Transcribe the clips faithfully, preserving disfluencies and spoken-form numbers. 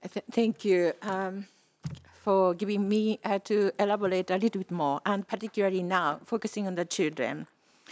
Th thank you um, for giving me uh, to elaborate a little bit more, and particularly now, focusing on the children.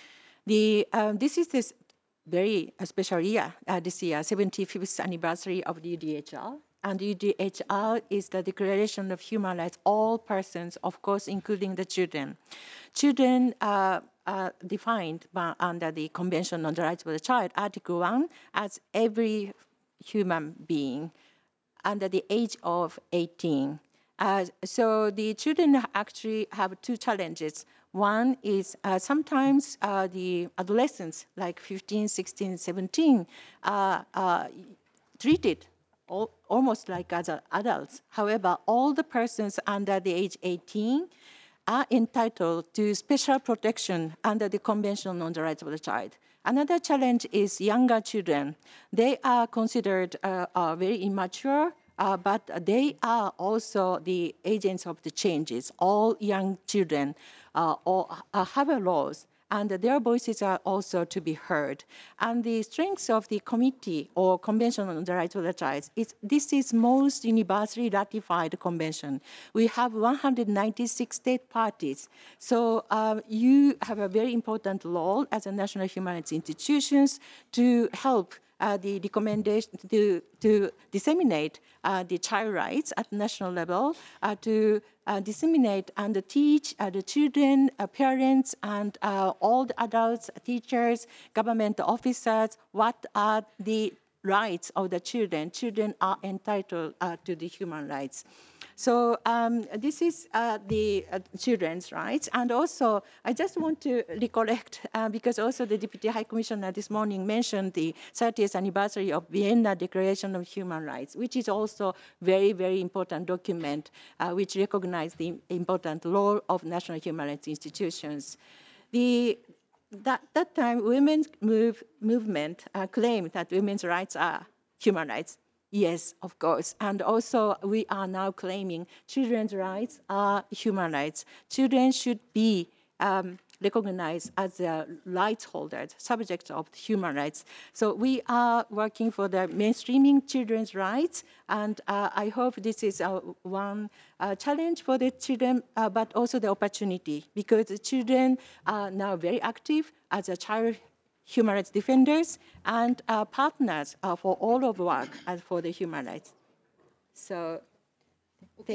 The, um, this is this very uh, special year, uh, this year, seventy-fifth anniversary of the U D H R. And the U D H R is the Declaration of Human Rights, all persons, of course, including the children. Children are, are defined by, under the Convention on the Rights of the Child, Article one, as every human being under the age of eighteen. Uh, so the children actually have two challenges. One is uh, sometimes uh, the adolescents, like fifteen, sixteen, seventeen, uh, uh, treated all, almost like as adults. However, all the persons under the age eighteen are entitled to special protection under the Convention on the Rights of the Child. Another challenge is younger children. They are considered uh, uh, very immature, uh, but they are also the agents of the changes. All young children uh, all, uh, have a laws, and their voices are also to be heard. And the strength of the committee or Convention on the Rights of the Child is this is most universally ratified convention. We have one hundred ninety-six state parties. So uh, you have a very important role as a national human rights institutions to help uh, the recommendation to, to disseminate uh, the child rights at national level, uh, to uh, disseminate and teach uh, the children, uh, parents, and uh, all the adults, teachers, government officers, what are the rights of the children. Children are entitled uh, to the human rights. So um, this is uh, the uh, children's rights. And also, I just want to recollect, uh, because also the Deputy High Commissioner this morning mentioned the thirtieth anniversary of Vienna Declaration of Human Rights, which is also very, very important document, uh, which recognizes the important role of national human rights institutions. The, that, that time, women's move, movement uh, claimed that women's rights are human rights. Yes, of course. And also, we are now claiming children's rights are human rights. Children should be um, recognized as the rights holders, subjects of human rights. So we are working for the mainstreaming children's rights, and uh, I hope this is uh, one uh, challenge for the children, uh, but also the opportunity, because the children are now very active as a child human rights defenders and uh, partners uh, for all of work as for the human rights. So